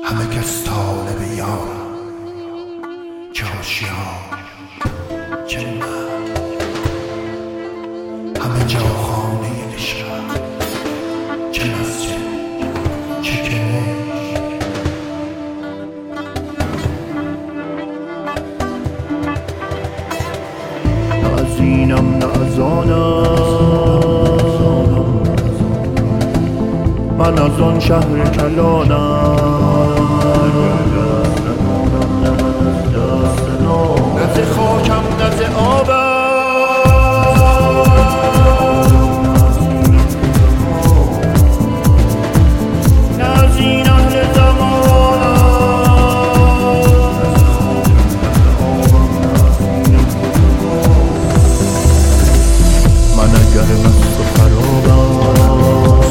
همه کس طالب یارم، چه هوشیار چه مرد، همه جا خانه عشقم، چه مسجد چه کنشت. نه از اینم نه از آنم، من از آن شهر کلانم، نه ز خاکم نه ز آبم، نه از این اهل زمانم، من اگر مست و خرابم،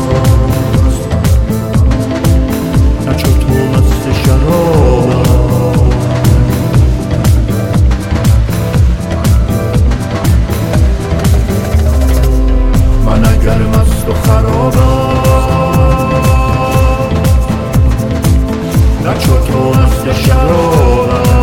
نه چو تو مست شرابم، من اگر مست و خرابم، نه چو تو مست شرابم.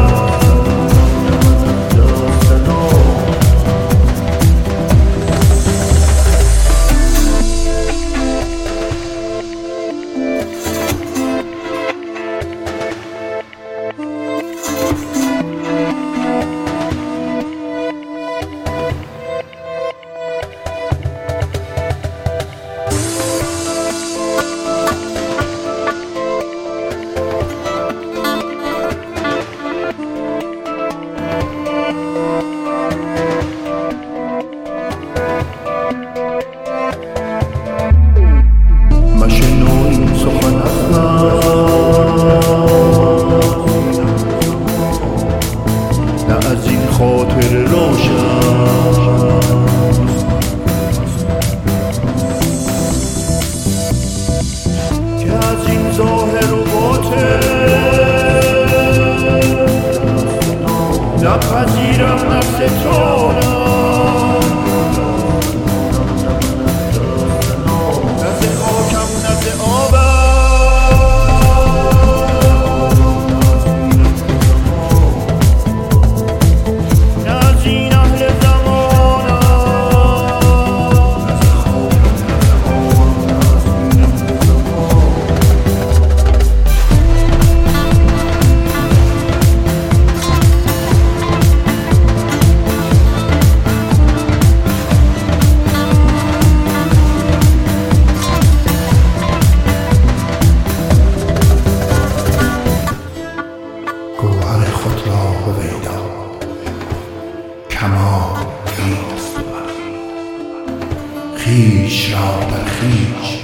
خاطر روشن که از این ظاهر و باطن نپذیرم نه ستانم، نه ز خاکم نه ز آبم، گوهر خود را هویدا کمال این است، خویش را در خویش